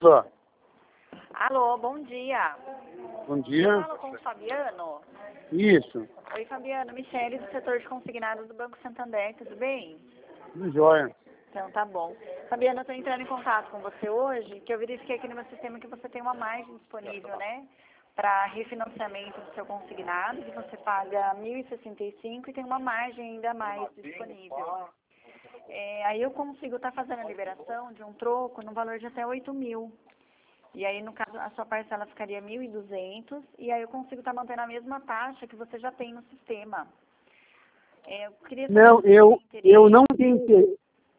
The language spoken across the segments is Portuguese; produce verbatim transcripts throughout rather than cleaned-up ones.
Alô, Alô, bom dia. bom Eu dia. falo com o Fabiano. Isso, Oi, Fabiano. Michele, do setor de consignados do Banco Santander, tudo bem? tudo jóia. Então, tá bom. Fabiano, eu estou entrando em contato com você hoje, que eu verifiquei aqui no meu sistema que você tem uma margem disponível, né? Para refinanciamento do seu consignado, que você paga mil e sessenta e cinco e tem uma margem ainda mais disponível. É, aí eu consigo estar fazendo a liberação de um troco no valor de até oito mil. E aí, no caso, a sua parcela ficaria mil e duzentos e aí eu consigo estar mantendo a mesma taxa que você já tem no sistema. É, eu queria saber Não, se você eu, tem eu interesse. não tenho interesse.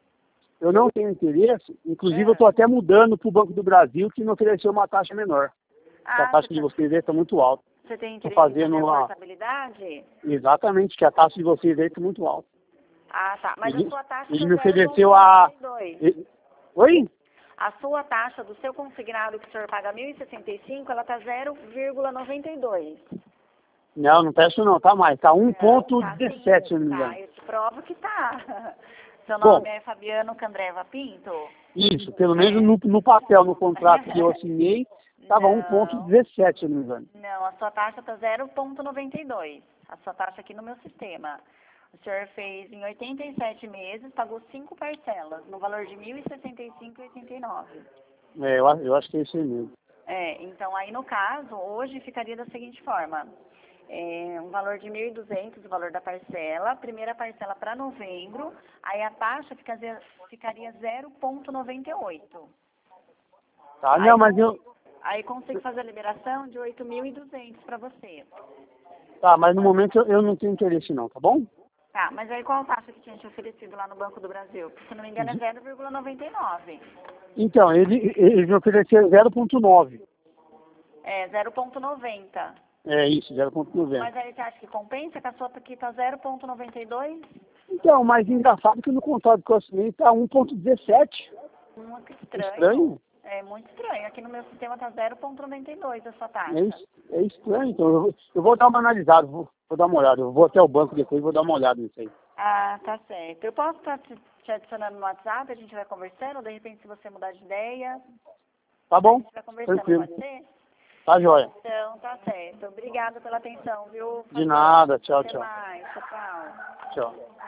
Eu não tenho interesse. Inclusive, eu Ah, estou até mudando para o Banco do Brasil, que me ofereceu uma taxa menor. Porque a ah, taxa você, de tá- vocês aí está muito alta. você tem Estou interesse em fazer fazendo a uma... portabilidade? Exatamente, que a taxa de vocês aí está muito alta. Ah, tá. Mas a Ele, sua taxa ele está me zero vírgula ofereceu a... noventa e dois. e- Oi? A sua taxa do seu consignado, que o senhor paga mil e sessenta e cinco, ela está zero vírgula noventa e dois. Não, não tá isso não, tá mais. Tá Não, tá sim. um ponto dezessete, se eu não me Tá, engano. eu te provo que tá. Seu Bom, nome é Fabiano Candreva Pinto? isso, pelo menos É. no, no papel, no contrato que eu assinei, estava um ponto Não, dezessete, se eu não me engano. não, a sua taxa está zero vírgula noventa e dois. A sua taxa aqui no meu sistema. O senhor fez em oitenta e sete meses, pagou cinco parcelas, no valor de mil e sessenta e cinco reais e oitenta e nove centavos. É, eu, a- eu acho que é isso aí mesmo. É, então aí no caso, hoje ficaria da seguinte forma. É, um valor de mil e duzentos, o valor da parcela, primeira parcela para novembro, aí a taxa ficaria, ficaria zero vírgula noventa e oito. Tá, Aí, não, mas eu... aí consigo fazer a liberação de oito mil e duzentos para você. Tá, mas no momento eu, eu não tenho interesse não, tá bom? Tá, mas aí qual a taxa que tinha te oferecido lá no Banco do Brasil? Porque, se não me engano, é zero vírgula noventa e nove. Então, ele, ele me ofereceu zero ponto nove. É, zero vírgula noventa. É isso, zero ponto noventa. Mas aí você acha que compensa que a sua aqui tá zero vírgula noventa e dois? Então, mas engraçado que no contrato que eu assinei tá um ponto dezessete. Muito estranho. Estranho? É muito estranho. Aqui no meu sistema tá zero vírgula noventa e dois a sua taxa. É, es- é estranho, então eu, vou- eu vou dar uma analisada, vou, vou dar uma olhada. Eu vou até o banco depois e vou dar uma olhada nisso aí. Ah, tá certo. Eu posso estar te, te adicionando no WhatsApp, a gente vai conversando, ou de repente se você mudar de ideia, Tá a bom? gente vai conversando, Tranquilo. pode ser? Tá jóia. Então, tá certo. Obrigada pela atenção, viu? De nada, tchau, Até tchau. mais. Tchau, tchau. Tchau.